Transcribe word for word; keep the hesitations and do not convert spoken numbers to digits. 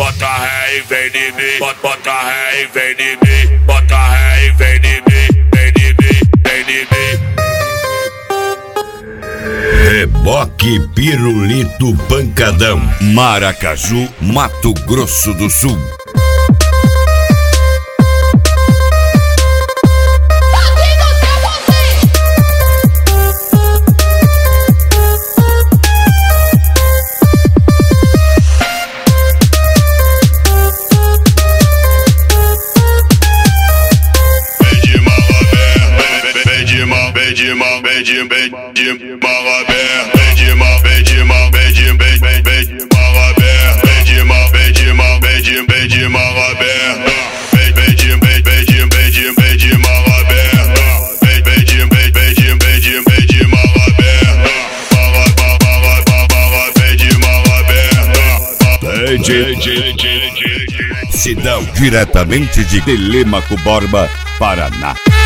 bota ré e vem de mim, bota, bota ré e vem de mim, bota ré e vem de mim, vem de mim, vem de mim. Reboque Pirulito Pancadão, Maracaju, Mato Grosso do Sul. Vem de mal, vem de, vem de mal aberto. Vem de mal, vem de mal, vem de, vem, vem, vem de mal aberto. Vem de mal, vem de mal, vem de, vem de mal aberto. Vem, vem de, vem, vem de, vem de, vem de mal aberto. Vem, vem de, vem, vem de, vem de, vem de mal aberto. Bala, bala, bala, bala, vem de mal aberto. Vem de, Sidão, diretamente de Telêmaco Borba, Paraná.